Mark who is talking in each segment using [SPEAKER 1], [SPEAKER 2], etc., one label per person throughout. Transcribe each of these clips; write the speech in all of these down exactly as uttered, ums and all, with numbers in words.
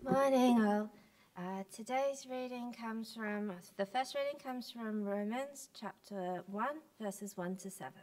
[SPEAKER 1] Morning all. Uh, today's reading comes from, the first reading comes from Romans chapter one, verses one to seven.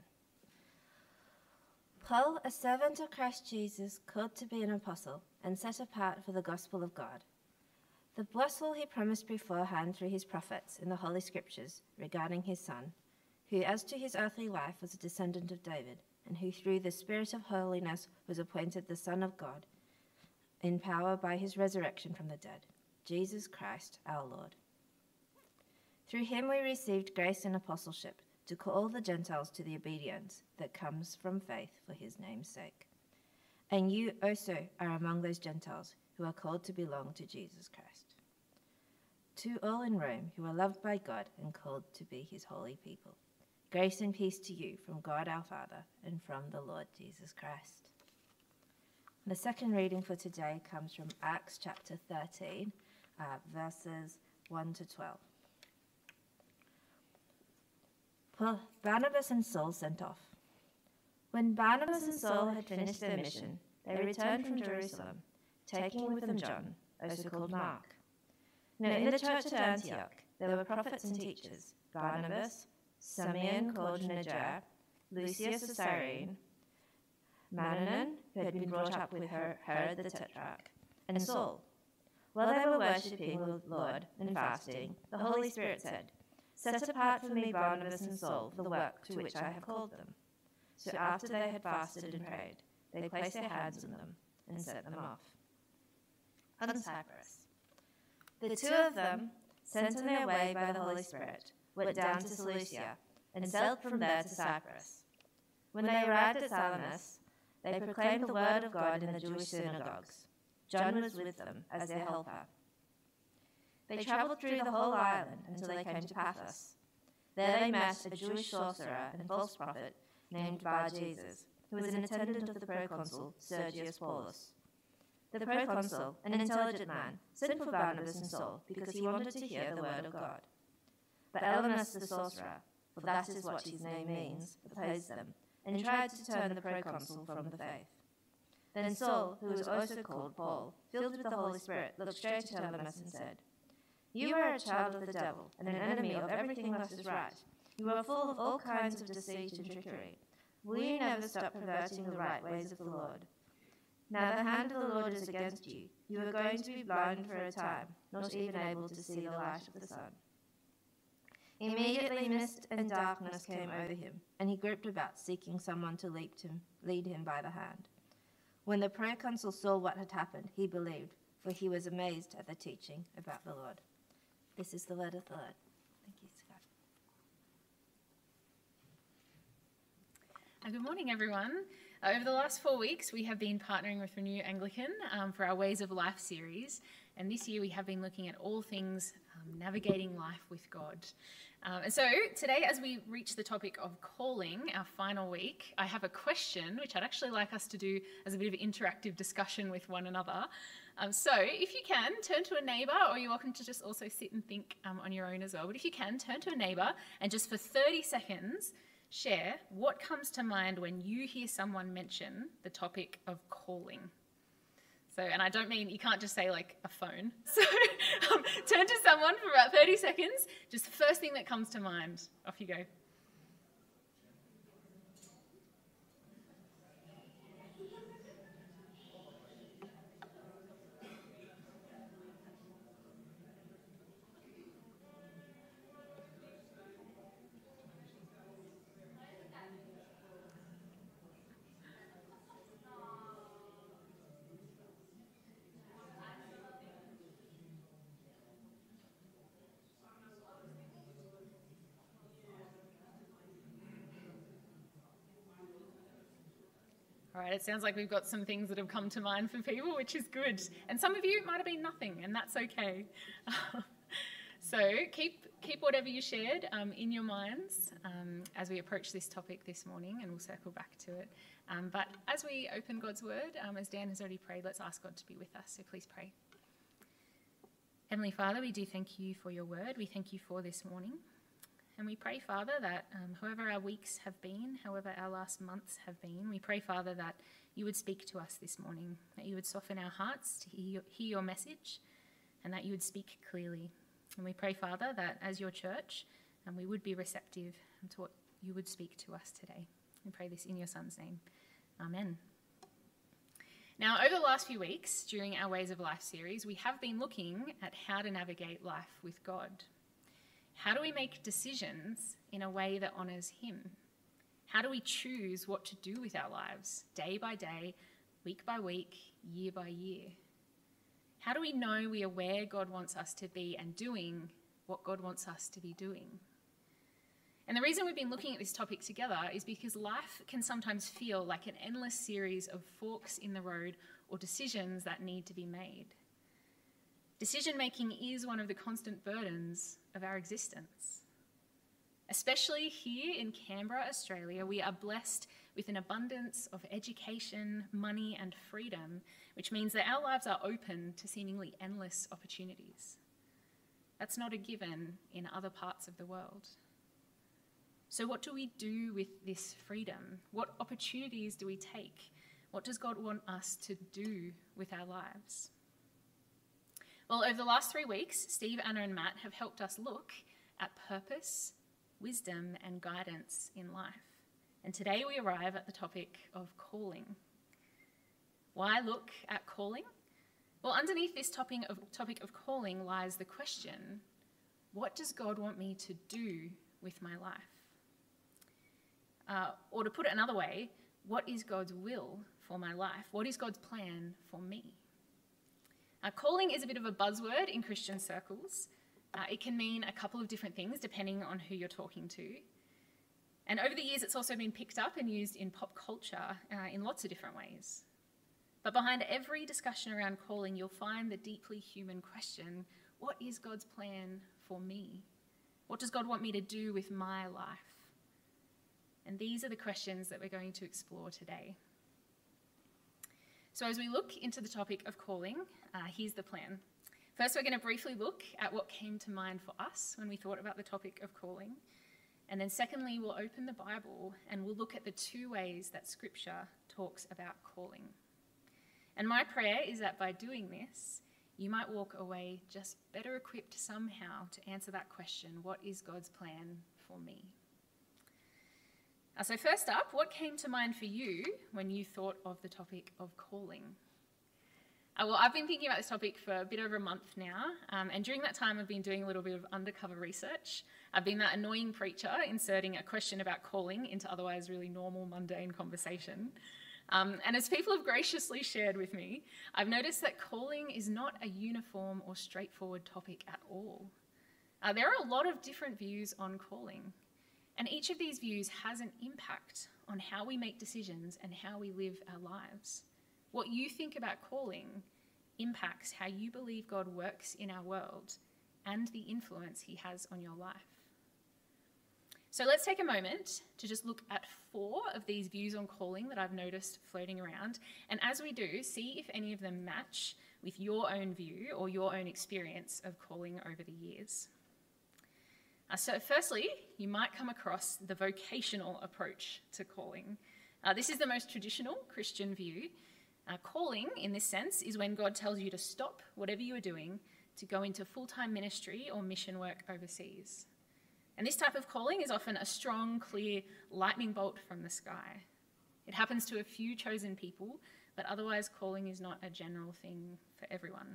[SPEAKER 1] Paul, a servant of Christ Jesus, called to be an apostle and set apart for the gospel of God. The gospel he promised beforehand through his prophets in the Holy Scriptures regarding his Son, who as to his earthly life was a descendant of David, and who through the Spirit of holiness was appointed the Son of God, in power by his resurrection from the dead, Jesus Christ our Lord. Through him we received grace and apostleship to call the Gentiles to the obedience that comes from faith for his name's sake. And you also are among those Gentiles who are called to belong to Jesus Christ. To all in Rome who are loved by God and called to be his holy people, grace and peace to you from God our Father and from the Lord Jesus Christ. The second reading for today comes from Acts chapter thirteen, uh, verses one to twelve. Paul, Barnabas and Saul sent off. When Barnabas and Saul had finished their mission, they returned from Jerusalem, taking with them John, also called Mark. Now in the church at Antioch there were prophets and teachers, Barnabas, Simeon called Niger, Lucius of Cyrene, Manaen, who had been brought up with her, Herod the Tetrarch, and Saul. While they were worshipping the Lord and fasting, the Holy Spirit said, "Set apart for me Barnabas and Saul for the work to which I have called them." So after they had fasted and prayed, they placed their hands on them and sent them off. On Cyprus. The two of them, sent on their way by the Holy Spirit, went down to Seleucia and sailed from there to Cyprus. When they arrived at Salamis, they proclaimed the word of God in the Jewish synagogues. John was with them as their helper. They travelled through the whole island until they came to Paphos. There they met a Jewish sorcerer and false prophet named Bar-Jesus, who was an attendant of the proconsul Sergius Paulus. The proconsul, an intelligent man, sent for Barnabas and Saul because he wanted to hear the word of God. But Elymas the sorcerer, for that is what his name means, opposed them, and tried to turn the proconsul from the faith. Then Saul, who was also called Paul, filled with the Holy Spirit, looked straight at Elymas and said, "You are a child of the devil and an enemy of everything that is right. You are full of all kinds of deceit and trickery. Will you never stop perverting the right ways of the Lord? Now the hand of the Lord is against you. You are going to be blind for a time, not even able to see the light of the sun." Immediately mist and darkness came over him, and he groped about, seeking someone to lead him, lead him by the hand. When the proconsul saw what had happened, he believed, for he was amazed at the teaching about the Lord. This is the word of the Lord. Thank you, Scott.
[SPEAKER 2] Uh, good morning, everyone. Uh, over the last four weeks, we have been partnering with Renew Anglican um, for our Ways of Life series. And this year, we have been looking at all things um, navigating life with God. Um, and so today, as we reach the topic of calling, our final week, I have a question which I'd actually like us to do as a bit of an interactive discussion with one another. Um, so if you can, turn to a neighbour, or you're welcome to just also sit and think um, on your own as well. But if you can, turn to a neighbour and just for thirty seconds, share what comes to mind when you hear someone mention the topic of calling. So, and I don't mean, you can't just say like a phone. So um, turn to someone for about thirty seconds, just the first thing that comes to mind. Off you go. All right, it sounds like we've got some things that have come to mind for people, which is good. And some of you, it might have been nothing, and that's okay. So keep keep whatever you shared um, in your minds um, as we approach this topic this morning, and we'll circle back to it. Um, but as we open God's word, um, as Dan has already prayed, let's ask God to be with us, so please pray. Heavenly Father, we do thank you for your word. We thank you for this morning. And we pray, Father, that um, however our weeks have been, however our last months have been, we pray, Father, that you would speak to us this morning, that you would soften our hearts to hear your, hear your message, and that you would speak clearly. And we pray, Father, that as your church, and we would be receptive to what you would speak to us today. We pray this in your Son's name. Amen. Now, over the last few weeks, during our Ways of Life series, we have been looking at how to navigate life with God. How do we make decisions in a way that honours him? How do we choose what to do with our lives, day by day, week by week, year by year? How do we know we are where God wants us to be and doing what God wants us to be doing? And the reason we've been looking at this topic together is because life can sometimes feel like an endless series of forks in the road or decisions that need to be made. Decision making is one of the constant burdens of our existence. Especially here in Canberra, Australia, we are blessed with an abundance of education, money, and freedom, which means that our lives are open to seemingly endless opportunities. That's not a given in other parts of the world. So what do we do with this freedom? What opportunities do we take? What does God want us to do with our lives? Well, over the last three weeks, Steve, Anna, and Matt have helped us look at purpose, wisdom, and guidance in life. And today we arrive at the topic of calling. Why look at calling? Well, underneath this topic of, topic of calling lies the question, what does God want me to do with my life? Uh, or to put it another way, what is God's will for my life? What is God's plan for me? Uh, calling is a bit of a buzzword in Christian circles. Uh, it can mean a couple of different things depending on who you're talking to. And over the years, it's also been picked up and used in pop culture uh, in lots of different ways. But behind every discussion around calling, you'll find the deeply human question, what is God's plan for me? What does God want me to do with my life? And these are the questions that we're going to explore today. So as we look into the topic of calling, uh, here's the plan. First, we're going to briefly look at what came to mind for us when we thought about the topic of calling. And then secondly, we'll open the Bible and we'll look at the two ways that Scripture talks about calling. And my prayer is that by doing this, you might walk away just better equipped somehow to answer that question, what is God's plan for me? Uh, so first up, what came to mind for you when you thought of the topic of calling? Uh, well, I've been thinking about this topic for a bit over a month now, um, and during that time I've been doing a little bit of undercover research. I've been that annoying preacher inserting a question about calling into otherwise really normal, mundane conversation. Um, and as people have graciously shared with me, I've noticed that calling is not a uniform or straightforward topic at all. Uh, there are a lot of different views on calling, and each of these views has an impact on how we make decisions and how we live our lives. What you think about calling impacts how you believe God works in our world and the influence he has on your life. So let's take a moment to just look at four of these views on calling that I've noticed floating around. And as we do, see if any of them match with your own view or your own experience of calling over the years. Uh, so firstly, you might come across the vocational approach to calling. Uh, this is the most traditional Christian view. Uh, calling, in this sense, is when God tells you to stop whatever you are doing to go into full-time ministry or mission work overseas. And this type of calling is often a strong, clear lightning bolt from the sky. It happens to a few chosen people, but otherwise calling is not a general thing for everyone.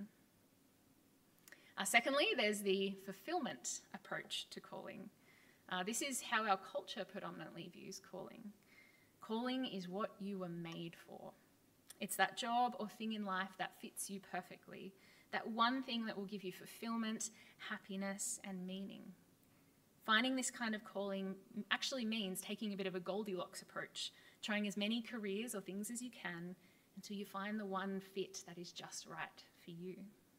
[SPEAKER 2] Uh, secondly, there's the fulfillment approach to calling. Uh, this is how our culture predominantly views calling. Calling is what you were made for. It's that job or thing in life that fits you perfectly, that one thing that will give you fulfillment, happiness, and meaning. Finding this kind of calling actually means taking a bit of a Goldilocks approach, trying as many careers or things as you can until you find the one fit that is just right for you.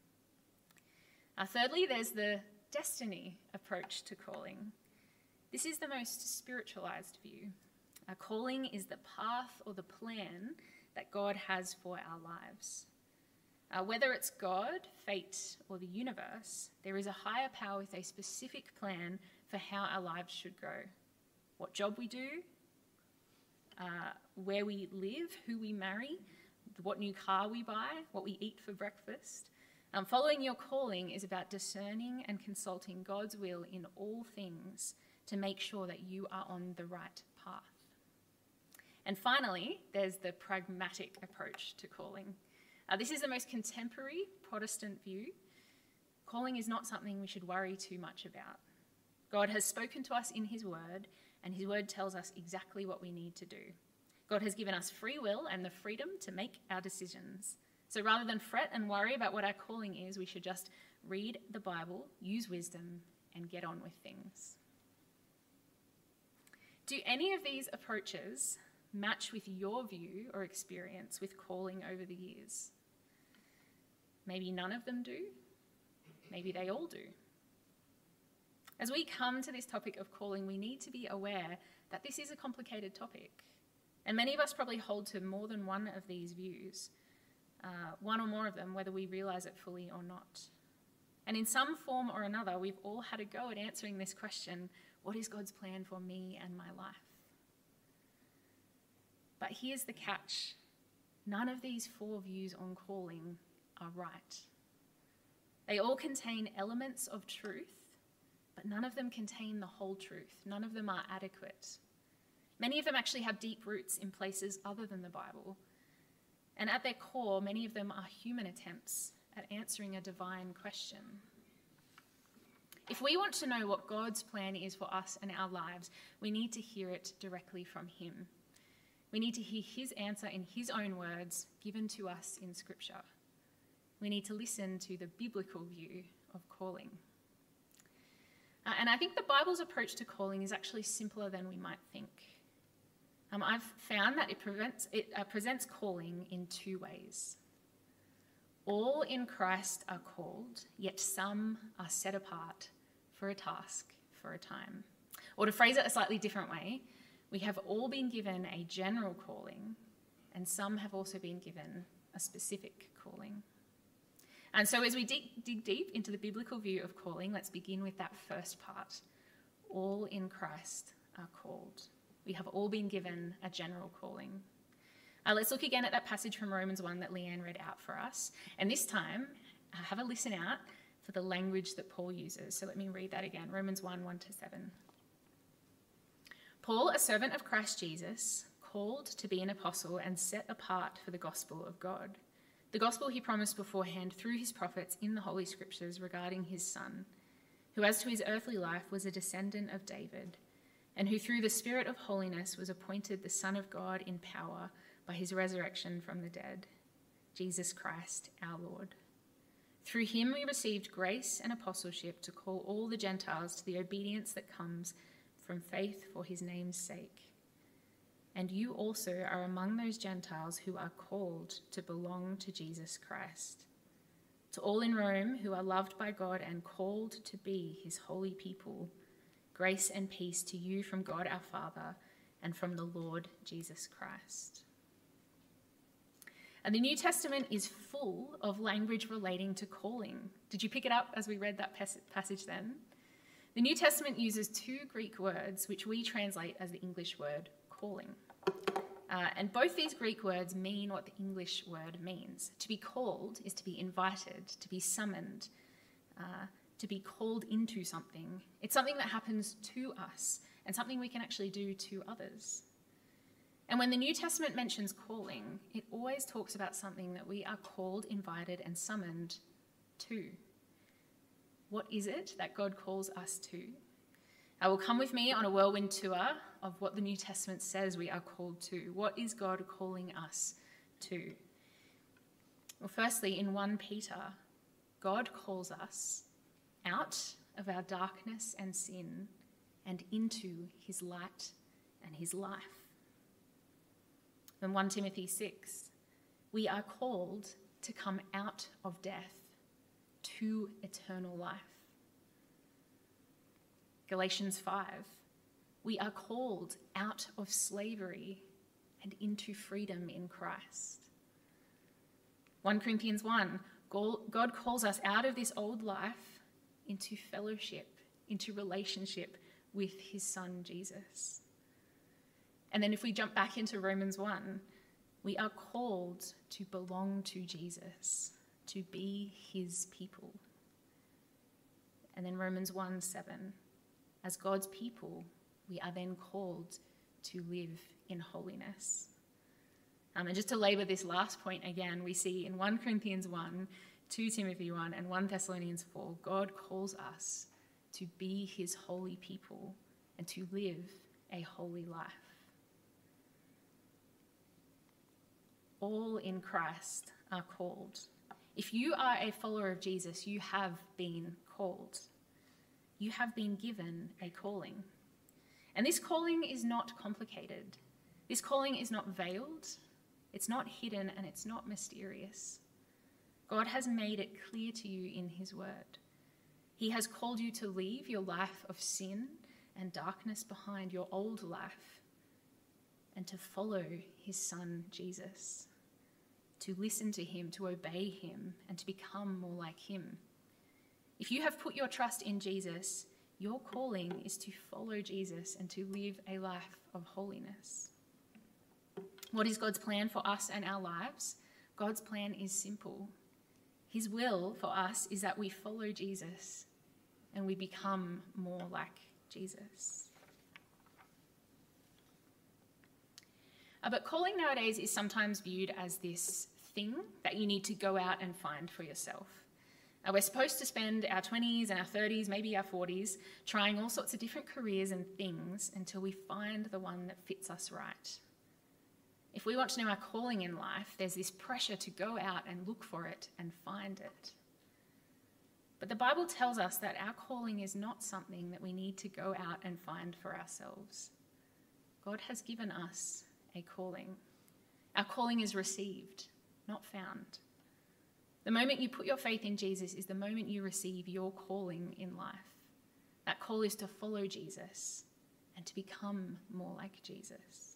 [SPEAKER 2] Uh, thirdly, there's the destiny approach to calling. This is the most spiritualized view. A calling is the path or the plan that God has for our lives. Uh, whether it's God, fate, or the universe, there is a higher power with a specific plan for how our lives should go. What job we do, uh, where we live, who we marry, what new car we buy, what we eat for breakfast. Um, following your calling is about discerning and consulting God's will in all things to make sure that you are on the right path. And finally, there's the pragmatic approach to calling. Uh, this is the most contemporary Protestant view. Calling is not something we should worry too much about. God has spoken to us in his word, and his word tells us exactly what we need to do. God has given us free will and the freedom to make our decisions. So rather than fret and worry about what our calling is, we should just read the Bible, use wisdom, and get on with things. Do any of these approaches match with your view or experience with calling over the years? Maybe none of them do. Maybe they all do. As we come to this topic of calling, we need to be aware that this is a complicated topic. And many of us probably hold to more than one of these views, uh, one or more of them, whether we realize it fully or not. And in some form or another, we've all had a go at answering this question, what is God's plan for me and my life? But here's the catch. None of these four views on calling are right. They all contain elements of truth, but none of them contain the whole truth. None of them are adequate. Many of them actually have deep roots in places other than the Bible. And at their core, many of them are human attempts at answering a divine question. If we want to know what God's plan is for us and our lives, we need to hear it directly from him. We need to hear his answer in his own words given to us in Scripture. We need to listen to the biblical view of calling. Uh, and I think the Bible's approach to calling is actually simpler than we might think. Um, I've found that it, prevents, it uh, presents calling in two ways. All in Christ are called, yet some are set apart for a task, for a time. Or to phrase it a slightly different way, we have all been given a general calling, and some have also been given a specific calling. And so as we dig, dig deep into the biblical view of calling, let's begin with that first part. All in Christ are called. We have all been given a general calling. Uh, let's look again at that passage from Romans one that Leanne read out for us. And this time, uh, have a listen out for the language that Paul uses. So let me read that again. Romans one, one to seven. Paul, a servant of Christ Jesus, called to be an apostle and set apart for the gospel of God. The gospel he promised beforehand through his prophets in the Holy Scriptures regarding his Son, who as to his earthly life was a descendant of David, and who through the Spirit of holiness was appointed the Son of God in power by his resurrection from the dead, Jesus Christ our Lord. Through him we received grace and apostleship to call all the Gentiles to the obedience that comes from faith for his name's sake. And you also are among those Gentiles who are called to belong to Jesus Christ. To all in Rome who are loved by God and called to be his holy people, grace and peace to you from God our Father and from the Lord Jesus Christ. And the New Testament is full of language relating to calling. Did you pick it up as we read that passage then? The New Testament uses two Greek words which we translate as the English word calling. Uh, and both these Greek words mean what the English word means. To be called is to be invited, to be summoned, uh, to be called into something. It's something that happens to us and something we can actually do to others. And when the New Testament mentions calling, it always talks about something that we are called, invited, and summoned to. What is it that God calls us to? I will come with me on a whirlwind tour of what the New Testament says we are called to. What is God calling us to? Well, firstly, in First Peter, God calls us out of our darkness and sin and into his light and his life. In First Timothy six, we are called to come out of death to eternal life. Galatians five, we are called out of slavery and into freedom in Christ. First Corinthians one, God calls us out of this old life into fellowship, into relationship with his Son Jesus. And then if we jump back into Romans one, we are called to belong to Jesus, to be his people. And then Romans one seven, as God's people, we are then called to live in holiness. Um, and just to labour this last point again, we see in First Corinthians one, Second Timothy one, and First Thessalonians four, God calls us to be his holy people and to live a holy life. All in Christ are called. If you are a follower of Jesus, you have been called. You have been given a calling. And this calling is not complicated. This calling is not veiled, it's not hidden, and it's not mysterious. God has made it clear to you in his word. He has called you to leave your life of sin and darkness behind, your old life, and to follow his son, Jesus, to listen to him, to obey him, and to become more like him. If you have put your trust in Jesus, your calling is to follow Jesus and to live a life of holiness. What is God's plan for us and our lives? God's plan is simple. His will for us is that we follow Jesus and we become more like Jesus. Uh, but calling nowadays is sometimes viewed as this thing that you need to go out and find for yourself. Uh, we're supposed to spend our twenties and our thirties, maybe our forties, trying all sorts of different careers and things until we find the one that fits us right. If we want to know our calling in life, there's this pressure to go out and look for it and find it. But the Bible tells us that our calling is not something that we need to go out and find for ourselves. God has given us a calling. Our calling is received, not found. The moment you put your faith in Jesus is the moment you receive your calling in life. That call is to follow Jesus and to become more like Jesus.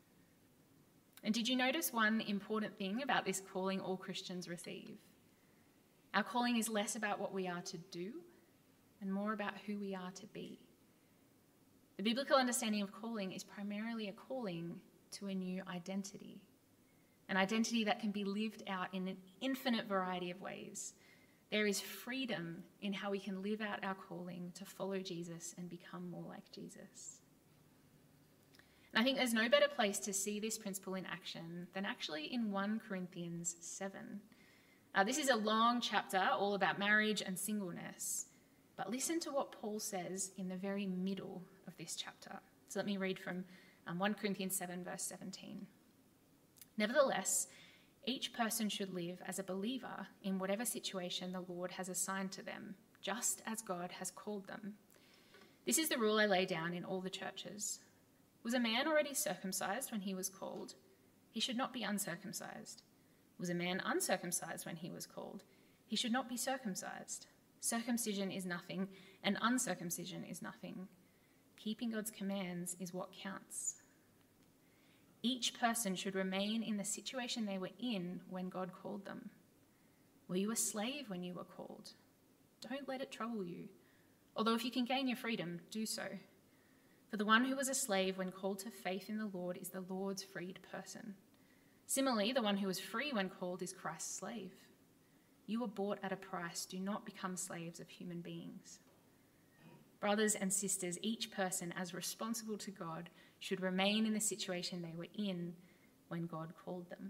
[SPEAKER 2] And did you notice one important thing about this calling all Christians receive? Our calling is less about what we are to do and more about who we are to be. The biblical understanding of calling is primarily a calling to a new identity, an identity that can be lived out in an infinite variety of ways. There is freedom in how we can live out our calling to follow Jesus and become more like Jesus. And I think there's no better place to see this principle in action than actually in First Corinthians seven. Uh, this is a long chapter all about marriage and singleness, but listen to what Paul says in the very middle of this chapter. So let me read from um, First Corinthians seven, verse seventeen. Nevertheless, each person should live as a believer in whatever situation the Lord has assigned to them, just as God has called them. This is the rule I lay down in all the churches. Was a man already circumcised when he was called? He should not be uncircumcised. Was a man uncircumcised when he was called? He should not be circumcised. Circumcision is nothing, and uncircumcision is nothing. Keeping God's commands is what counts. Each person should remain in the situation they were in when God called them. Were you a slave when you were called? Don't let it trouble you. Although if you can gain your freedom, do so. For the one who was a slave when called to faith in the Lord is the Lord's freed person. Similarly, the one who was free when called is Christ's slave. You were bought at a price. Do not become slaves of human beings. Brothers and sisters, each person as responsible to God should remain in the situation they were in when God called them.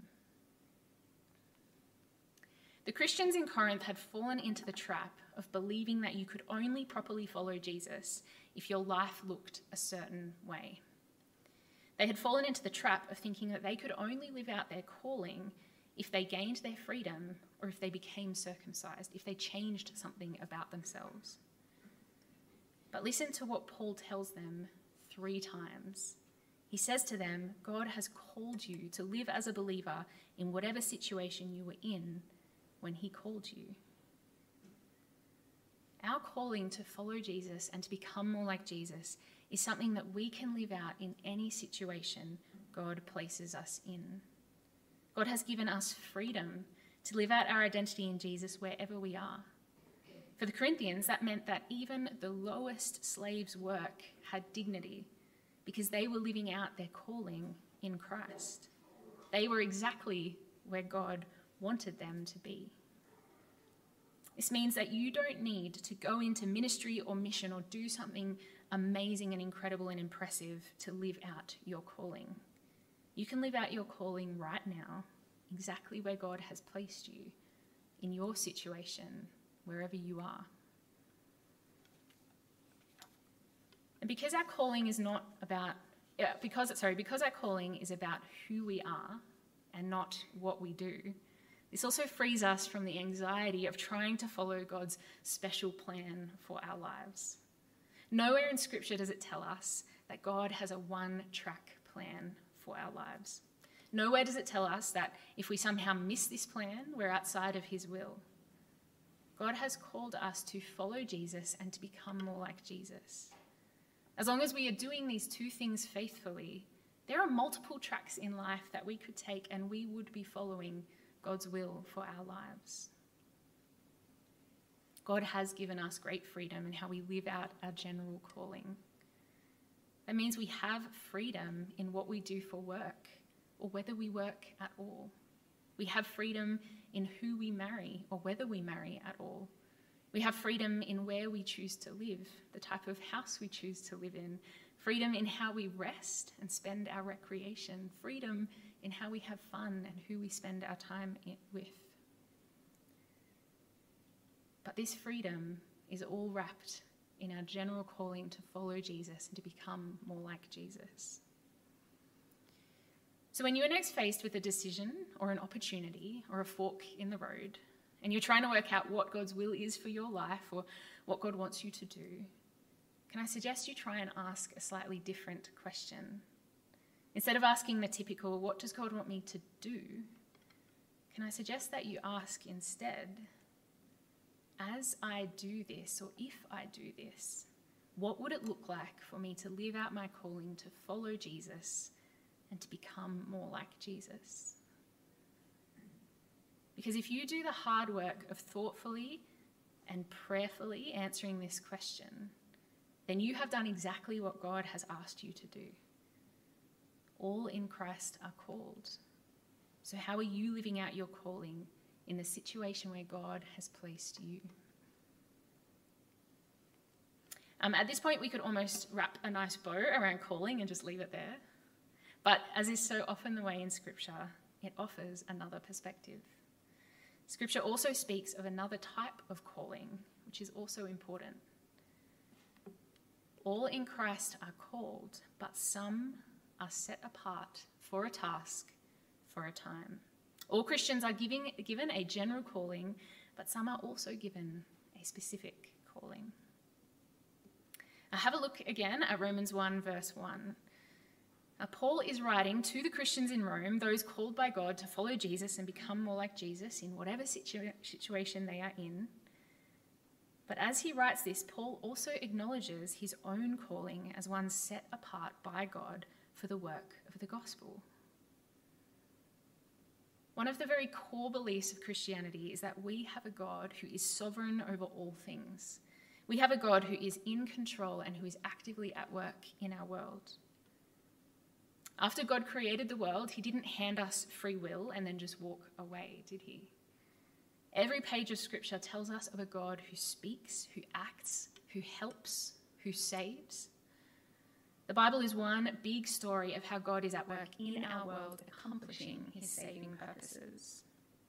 [SPEAKER 2] The Christians in Corinth had fallen into the trap of believing that you could only properly follow Jesus if your life looked a certain way. They had fallen into the trap of thinking that they could only live out their calling if they gained their freedom or if they became circumcised, if they changed something about themselves. But listen to what Paul tells them three times. He says to them, God has called you to live as a believer in whatever situation you were in when he called you. Our calling to follow Jesus and to become more like Jesus is something that we can live out in any situation God places us in. God has given us freedom to live out our identity in Jesus wherever we are. For the Corinthians, that meant that even the lowest slave's work had dignity because they were living out their calling in Christ. They were exactly where God wanted them to be. This means that you don't need to go into ministry or mission or do something amazing and incredible and impressive to live out your calling. You can live out your calling right now, exactly where God has placed you, in your situation, wherever you are. And because our calling is not about, yeah, because, sorry, because our calling is about who we are and not what we do, this also frees us from the anxiety of trying to follow God's special plan for our lives. Nowhere in Scripture does it tell us that God has a one-track plan for our lives. Nowhere does it tell us that if we somehow miss this plan, we're outside of his will. God has called us to follow Jesus and to become more like Jesus. As long as we are doing these two things faithfully, there are multiple tracks in life that we could take, and we would be following God's will for our lives. God has given us great freedom in how we live out our general calling. That means we have freedom in what we do for work, or whether we work at all. We have freedom in who we marry, or whether we marry at all. We have freedom in where we choose to live, the type of house we choose to live in, freedom in how we rest and spend our recreation, freedom in how we have fun and who we spend our time with. But this freedom is all wrapped in our general calling to follow Jesus and to become more like Jesus. So when you are next faced with a decision or an opportunity or a fork in the road, and you're trying to work out what God's will is for your life or what God wants you to do, can I suggest you try and ask a slightly different question? Instead of asking the typical, what does God want me to do? Can I suggest that you ask instead, as I do this, or if I do this, what would it look like for me to live out my calling to follow Jesus and to become more like Jesus? Because if you do the hard work of thoughtfully and prayerfully answering this question, then you have done exactly what God has asked you to do. All in Christ are called. So how are you living out your calling in the situation where God has placed you? Um, at this point, we could almost wrap a nice bow around calling and just leave it there. But as is so often the way in Scripture, it offers another perspective. Scripture also speaks of another type of calling, which is also important. All in Christ are called, but some are set apart for a task, for a time. All Christians are giving, given a general calling, but some are also given a specific calling. Now have a look again at Romans one, verse one. Now, Paul is writing to the Christians in Rome, those called by God to follow Jesus and become more like Jesus in whatever situ- situation they are in. But as he writes this, Paul also acknowledges his own calling as one set apart by God for the work of the gospel. One of the very core beliefs of Christianity is that we have a God who is sovereign over all things. We have a God who is in control and who is actively at work in our world. After God created the world, he didn't hand us free will and then just walk away, did he? Every page of Scripture tells us of a God who speaks, who acts, who helps, who saves. The Bible is one big story of how God is at work in our world, accomplishing his saving purposes.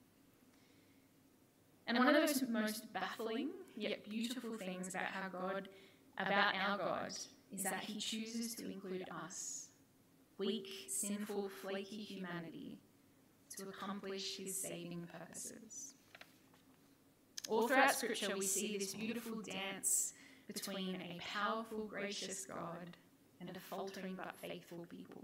[SPEAKER 2] And one of those most baffling yet beautiful things about how God, about our God, is that he chooses to include us, weak, sinful, flaky humanity, to accomplish his saving purposes. All throughout Scripture, we see this beautiful dance between a powerful, gracious God and a faltering but faithful people.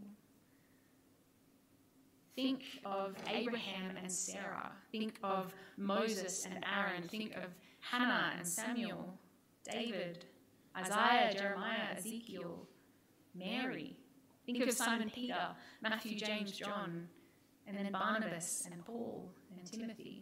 [SPEAKER 2] Think of Abraham and Sarah. Think of Moses and Aaron. Think of Hannah and Samuel, David, Isaiah, Jeremiah, Ezekiel, Mary. Think of Simon Peter, Matthew, James, John, and then Barnabas and Paul and Timothy.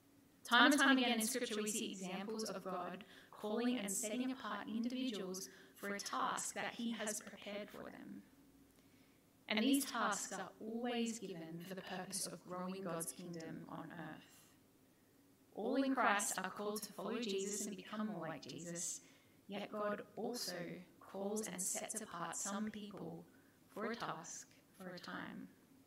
[SPEAKER 2] Time and time again in Scripture we see examples of God calling and setting apart individuals for a task that he has prepared for them. And these tasks are always given for the purpose of growing God's kingdom on earth. All in Christ are called to follow Jesus and become more like Jesus, yet God also calls and sets apart some people for a task, for a time.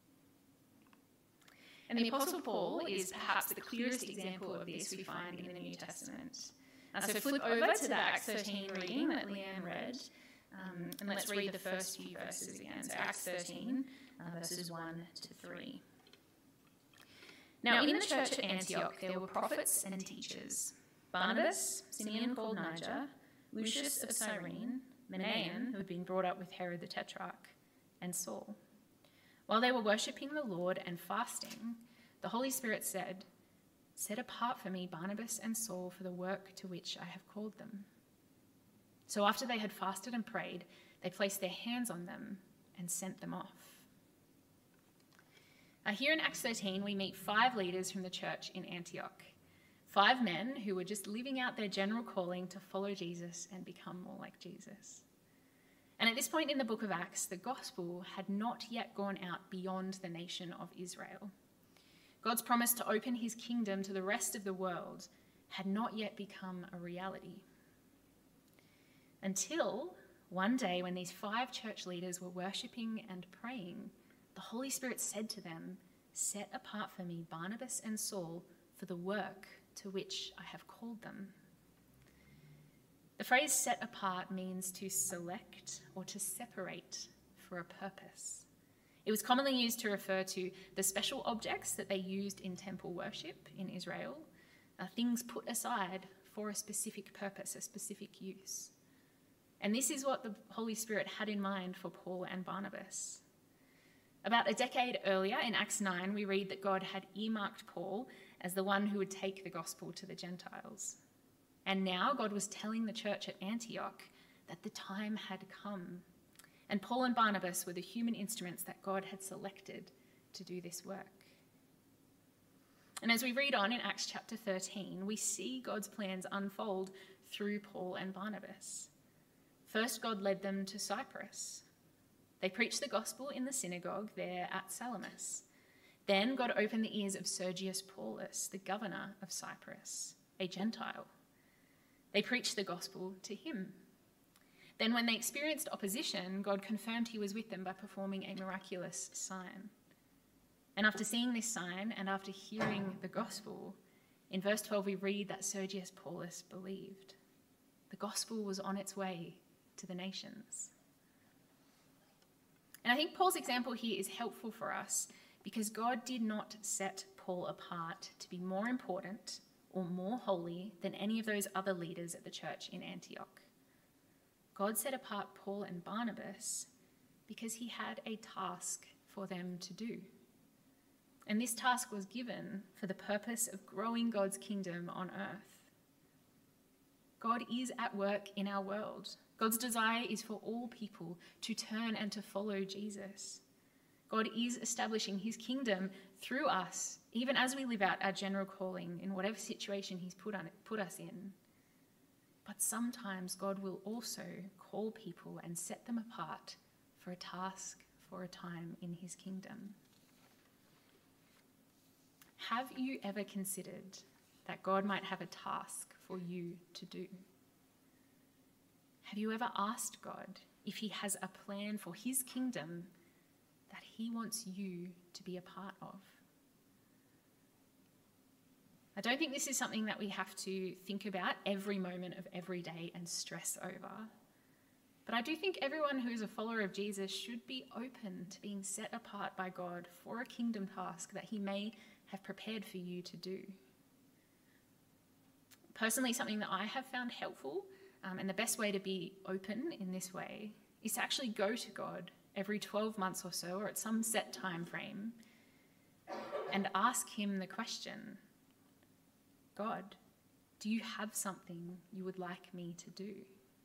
[SPEAKER 2] And the Apostle Paul is perhaps the clearest example of this we find in the New Testament. Uh, so flip over to the Acts thirteen reading that Leanne read, um, and let's read the first few verses again. So Acts thirteen, uh, verses one to three. Now in the church at Antioch there were prophets and teachers: Barnabas, Simeon called Niger, Lucius of Cyrene, Manaen, who had been brought up with Herod the Tetrarch, and Saul. While they were worshipping the Lord and fasting, the Holy Spirit said, "Set apart for me Barnabas and Saul for the work to which I have called them." So after they had fasted and prayed, they placed their hands on them and sent them off. Uh, here in Acts thirteen, we meet five leaders from the church in Antioch. Five men who were just living out their general calling to follow Jesus and become more like Jesus. And at this point in the book of Acts, the gospel had not yet gone out beyond the nation of Israel. God's promise to open his kingdom to the rest of the world had not yet become a reality. Until one day when these five church leaders were worshipping and praying, the Holy Spirit said to them, "Set apart for me Barnabas and Saul for the work to which I have called them." The phrase "set apart" means to select or to separate for a purpose. It was commonly used to refer to the special objects that they used in temple worship in Israel, uh, things put aside for a specific purpose, a specific use. And this is what the Holy Spirit had in mind for Paul and Barnabas. About a decade earlier, in Acts nine, we read that God had earmarked Paul as the one who would take the gospel to the Gentiles. And now God was telling the church at Antioch that the time had come. And Paul and Barnabas were the human instruments that God had selected to do this work. And as we read on in Acts chapter thirteen, we see God's plans unfold through Paul and Barnabas. First, God led them to Cyprus. They preached the gospel in the synagogue there at Salamis. Then God opened the ears of Sergius Paulus, the governor of Cyprus, a Gentile. They preached the gospel to him. Then when they experienced opposition, God confirmed he was with them by performing a miraculous sign. And after seeing this sign and after hearing the gospel, in verse twelve we read that Sergius Paulus believed. The gospel was on its way to the nations. And I think Paul's example here is helpful for us because God did not set Paul apart to be more important or more holy than any of those other leaders at the church in Antioch. God set apart Paul and Barnabas because he had a task for them to do. And this task was given for the purpose of growing God's kingdom on earth. God is at work in our world. God's desire is for all people to turn and to follow Jesus. God is establishing his kingdom through us, even as we live out our general calling in whatever situation he's put, on, put us in. But sometimes God will also call people and set them apart for a task, for a time in his kingdom. Have you ever considered that God might have a task for you to do? Have you ever asked God if he has a plan for his kingdom that he wants you to be a part of? I don't think this is something that we have to think about every moment of every day and stress over. But I do think everyone who is a follower of Jesus should be open to being set apart by God for a kingdom task that he may have prepared for you to do. Personally, something that I have found helpful, um, and the best way to be open in this way, is to actually go to God every twelve months or so, or at some set time frame, and ask him the question, God, do you have something you would like me to do?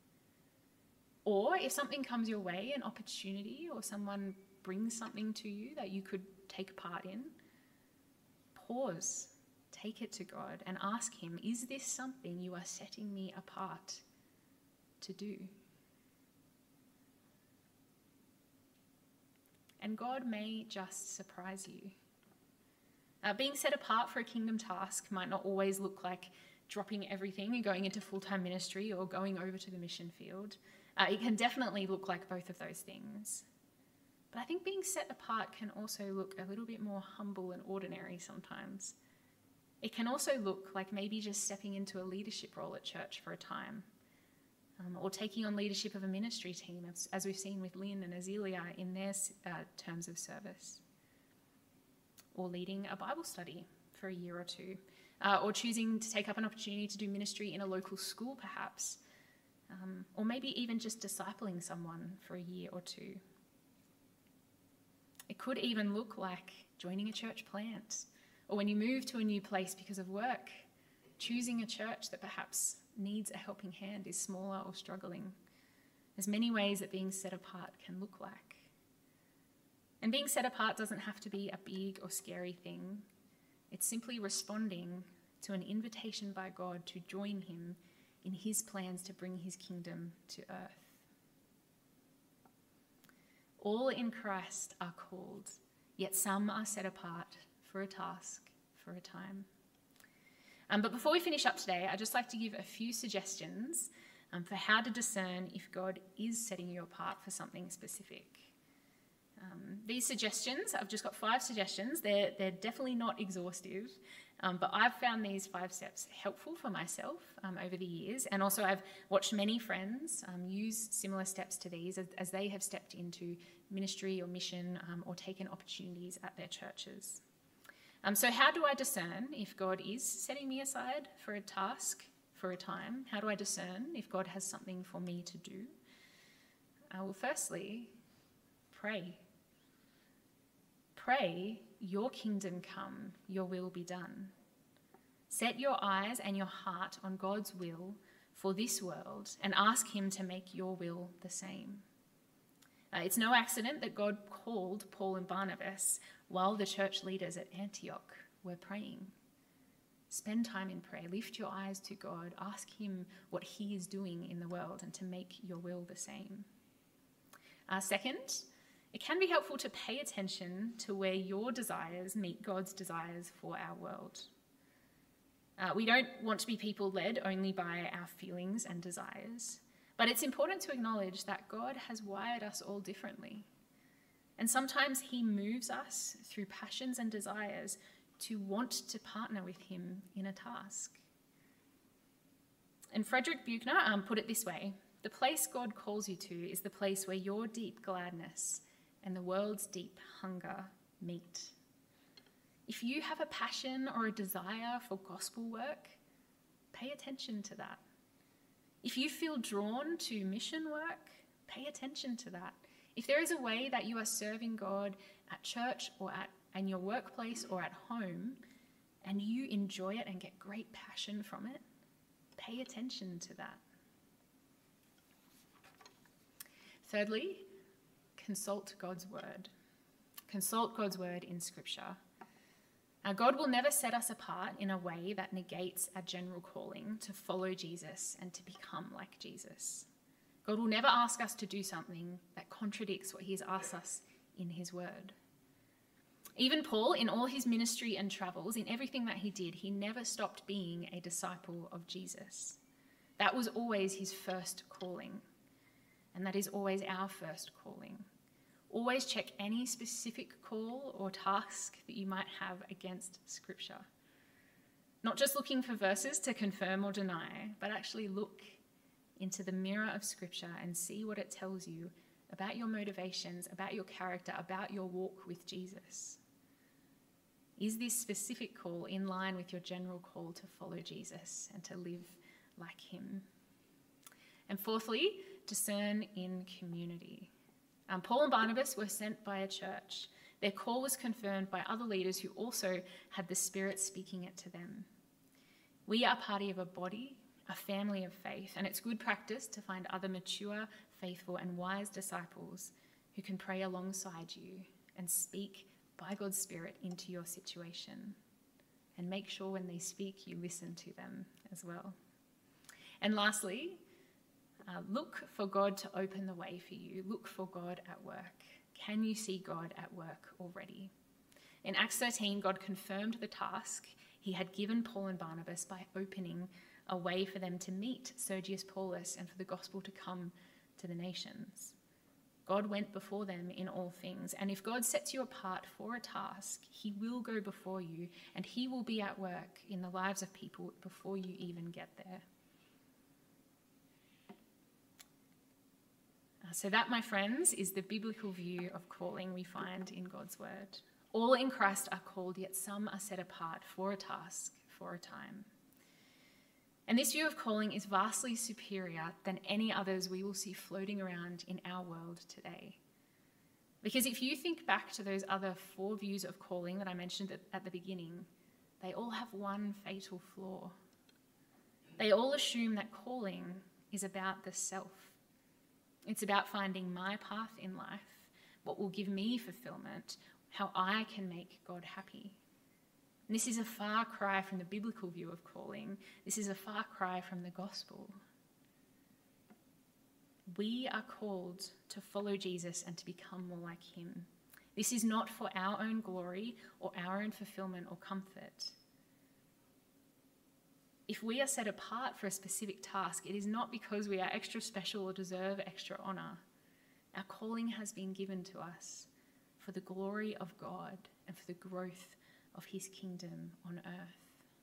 [SPEAKER 2] Or if something comes your way, an opportunity, or someone brings something to you that you could take part in, pause, take it to God and ask him, is this something you are setting me apart to do? and God may just surprise you. Uh, being set apart for a kingdom task might not always look like dropping everything and going into full-time ministry or going over to the mission field. Uh, it can definitely look like both of those things. But I think being set apart can also look a little bit more humble and ordinary sometimes. It can also look like maybe just stepping into a leadership role at church for a time, um, or taking on leadership of a ministry team, as, as we've seen with Lynn and Azealia in their uh, terms of service, or leading a Bible study for a year or two, uh, or choosing to take up an opportunity to do ministry in a local school perhaps, um, or maybe even just discipling someone for a year or two. It could even look like joining a church plant, or when you move to a new place because of work, choosing a church that perhaps needs a helping hand, is smaller or struggling. There's many ways that being set apart can look like. And being set apart doesn't have to be a big or scary thing. It's simply responding to an invitation by God to join him in his plans to bring his kingdom to earth. All in Christ are called, yet some are set apart for a task, for a time. Um, but before we finish up today, I'd just like to give a few suggestions um, for how to discern if God is setting you apart for something specific. Um, these suggestions, I've just got five suggestions. They're, they're definitely not exhaustive, um, but I've found these five steps helpful for myself um, over the years. And also I've watched many friends um, use similar steps to these as, as they have stepped into ministry or mission um, or taken opportunities at their churches. Um, so how do I discern if God is setting me aside for a task, for a time? How do I discern if God has something for me to do? Uh, well, firstly, pray. Pray, your kingdom come, your will be done. Set your eyes and your heart on God's will for this world and ask him to make your will the same. Uh, it's no accident that God called Paul and Barnabas while the church leaders at Antioch were praying. Spend time in prayer. Lift your eyes to God. Ask him what he is doing in the world and to make your will the same. Uh, second, it can be helpful to pay attention to where your desires meet God's desires for our world. Uh, we don't want to be people led only by our feelings and desires, but it's important to acknowledge that God has wired us all differently. And sometimes he moves us through passions and desires to want to partner with him in a task. And Frederick Buechner um, put it this way: the place God calls you to is the place where your deep gladness and the world's deep hunger meet. If you have a passion or a desire for gospel work, pay attention to that. If you feel drawn to mission work, pay attention to that. If there is a way that you are serving God at church or at in your workplace or at home, and you enjoy it and get great passion from it, pay attention to that. Thirdly, consult God's word. Consult God's word in Scripture. Now, God will never set us apart in a way that negates our general calling to follow Jesus and to become like Jesus. God will never ask us to do something that contradicts what he has asked us in his word. Even Paul, in all his ministry and travels, in everything that he did, he never stopped being a disciple of Jesus. That was always his first calling, and that is always our first calling. Always check any specific call or task that you might have against Scripture. Not just looking for verses to confirm or deny, but actually look into the mirror of Scripture and see what it tells you about your motivations, about your character, about your walk with Jesus. Is this specific call in line with your general call to follow Jesus and to live like him? And fourthly, discern in community. Um, Paul and Barnabas were sent by a church. Their call was confirmed by other leaders who also had the Spirit speaking it to them. We are part of a body, a family of faith, and it's good practice to find other mature, faithful, and wise disciples who can pray alongside you and speak by God's Spirit into your situation. And make sure when they speak, you listen to them as well. And lastly, uh, look for God to open the way for you. Look for God at work. Can you see God at work already? In Acts thirteen, God confirmed the task he had given Paul and Barnabas by opening a way for them to meet Sergius Paulus and for the gospel to come to the nations. God went before them in all things, and if God sets you apart for a task, he will go before you, and he will be at work in the lives of people before you even get there. So that, my friends, is the biblical view of calling we find in God's word. All in Christ are called, yet some are set apart for a task, for a time. And this view of calling is vastly superior than any others we will see floating around in our world today. Because if you think back to those other four views of calling that I mentioned at, at the beginning, they all have one fatal flaw. They all assume that calling is about the self. It's about finding my path in life, what will give me fulfillment, how I can make God happy. And this is a far cry from the biblical view of calling. This is a far cry from the gospel. We are called to follow Jesus and to become more like him. This is not for our own glory or our own fulfillment or comfort. If we are set apart for a specific task, it is not because we are extra special or deserve extra honour. Our calling has been given to us for the glory of God and for the growth of his kingdom on earth.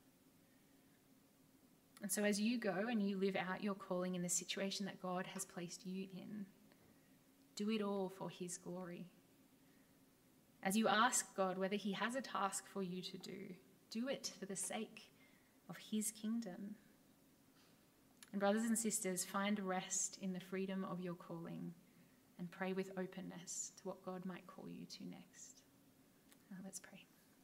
[SPEAKER 2] And so as you go and you live out your calling in the situation that God has placed you in, do it all for his glory. As you ask God whether he has a task for you to do, do it for the sake of his kingdom. And brothers and sisters, find rest in the freedom of your calling and pray with openness to what God might call you to next. Uh, let's pray.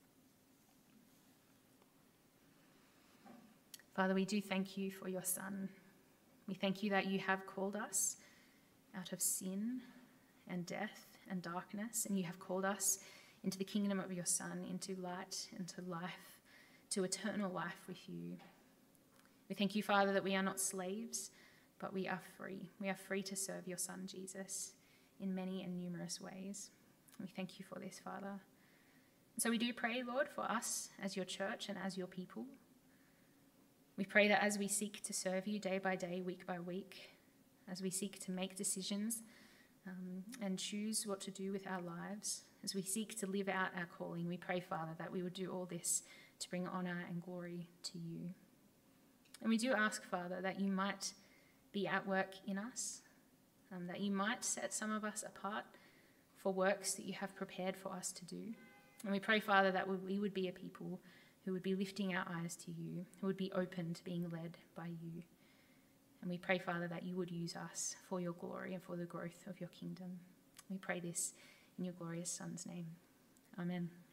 [SPEAKER 2] Father, we do thank you for your Son. We thank you that you have called us out of sin and death and darkness, and you have called us into the kingdom of your Son, into light, into life, to eternal life with you. We thank you, Father, that we are not slaves, but we are free. We are free to serve your Son, Jesus, in many and numerous ways. We thank you for this, Father. And so we do pray, Lord, for us as your church and as your people. We pray that as we seek to serve you day by day, week by week, as we seek to make decisions um, and choose what to do with our lives, as we seek to live out our calling, we pray, Father, that we would do all this to bring honour and glory to you. And we do ask, Father, that you might be at work in us, um, that you might set some of us apart for works that you have prepared for us to do. And we pray, Father, that we would be a people who would be lifting our eyes to you, who would be open to being led by you. And we pray, Father, that you would use us for your glory and for the growth of your kingdom. We pray this in your glorious Son's name. Amen.